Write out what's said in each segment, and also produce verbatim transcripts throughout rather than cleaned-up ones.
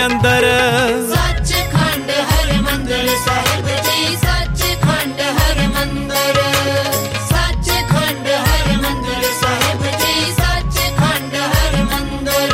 ਅੰਦਰ। ਸੱਚਖੰਡ ਹਰਿਮੰਦਰ ਸਾਹਿਬ ਜੀ, ਸੱਚਖੰਡ ਹਰਿਮੰਦਰ, ਸੱਚਖੰਡ ਹਰਿਮੰਦਰ ਸਾਹਿਬ ਜੀ, ਸੱਚਖੰਡ ਹਰਿਮੰਦਰ।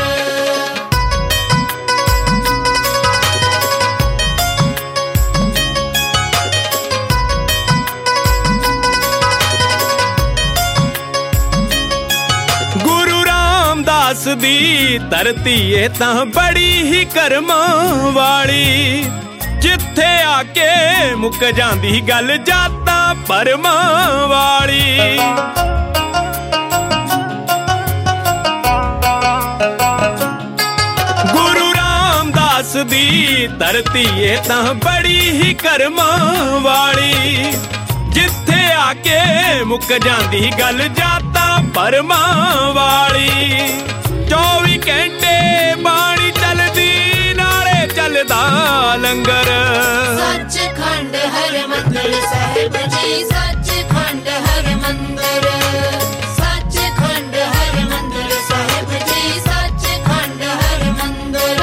ਗੁਰੂ ਰਾਮਦਾਸ ਦੀ ਧਰਤੀ ਏ ਤਾਂ ਬੜੀ ਹੀ ਕਰਮਾਂ ਵਾਲੀ, ਜਿੱਥੇ ਆ ਕੇ ਮੁੱਕ ਜਾਂਦੀ ਗੱਲ ਜਾਤਾਂ ਭਰਮਾਂ ਵਾਲੀ। ਗੁਰੂ ਰਾਮਦਾਸ ਦੀ ਧਰਤੀ ਏ ਤਾਂ ਬੜੀ ਹੀ ਕਰਮਾਂ ਵਾਲੀ, ਜਿੱਥੇ ਆ ਕੇ ਮੁੱਕ ਜਾਂਦੀ ਗੱਲ ਜਾਤਾਂ ਭਰਮਾਂ ਵਾਲੀ। ਚੌਵੀ ਘੰਟੇ ਬਾਣੀ ਚੱਲਦੀ, ਨਾਲੇ ਚੱਲਦਾ ਲੰਗਰ। ਸੱਚਖੰਡ ਹਰਿਮੰਦਰ ਸਾਹਿਬ ਜੀ, ਸੱਚਖੰਡ ਹਰਿਮੰਦਰ, ਸੱਚਖੰਡ ਹਰਿਮੰਦਰ ਸਾਹਿਬ ਜੀ, ਸੱਚਖੰਡ ਹਰਿਮੰਦਰ।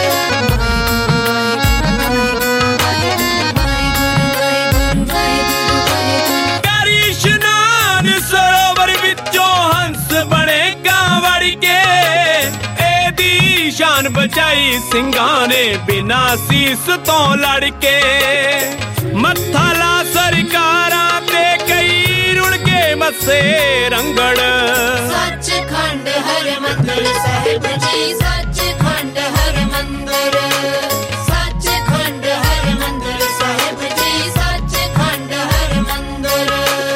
ਕਰੀ ਇਸ਼ਨਾਨ ਸਰੋਵਰ ਵਿੱਚੋਂ ਹੰਸ ਬਣੇ ਗਾਂ ਵੜ ਕੇ, ਇਹਦੀ ਸ਼ਾਨ ਬਚਾਈ ਸਿੰਘਾਂ ਨੇ ਬਿਨਾਂ ਸੀਸ ਤੋਂ ਲੜ ਕੇ। ਮੱਥਾ ਲਾ ਸਰਕਾਰਾਂ ਤੇ ਕਈ ਰੁੜ ਕੇ ਮੱਸੇ ਰੰਗੜ। ਸੱਚਖੰਡ ਹਰਿਮੰਦਰ ਸਾਹਿਬ ਜੀ, ਸੱਚਖੰਡ ਹਰਿਮੰਦਰ, ਸੱਚਖੰਡ ਹਰਿਮੰਦਰ ਸਾਹਿਬ ਜੀ, ਸੱਚਖੰਡ ਹਰਿਮੰਦਰ।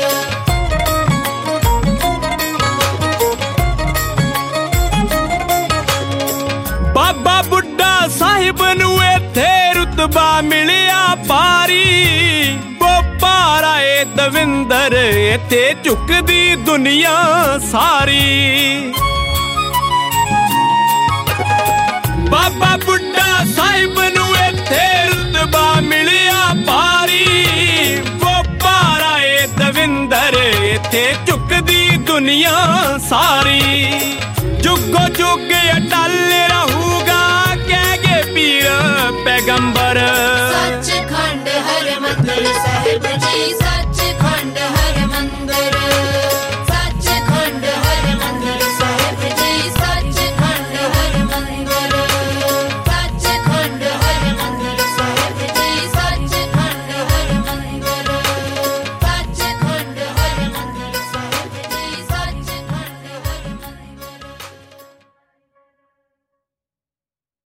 ਬਾਬਾ ਬੁੱਢਾ ਸਾਹਿਬ ਨੂੰ ਇੱਥੇ ਰੁਤਬਾ ਮਿਲਿਆ ਭਾਰੀ, ਬੋਪਾਰਾ ਏ ਦਵਿੰਦਰ ਇੱਥੇ ਝੁਕਦੀ ਦੁਨੀਆ ਸਾਰੀ। ਬਾਬਾ ਬੁੱਢਾ ਸਾਹਿਬ ਨੂੰ ਇੱਥੇ ਰੁਤਬਾ ਮਿਲਿਆ ਭਾਰੀ, ਬੋਪਾਰਾ ਏ ਦਵਿੰਦਰ ਇੱਥੇ ਝੁਕਦੀ ਦੁਨੀਆ ਸਾਰੀ। ਜੁਗੋ ਜੁਗ ਅਟਲ ਰਹੂਗਾ ਕਹਿ ਗਏ ਪੀਰ ਪੈਗੰਬਰ।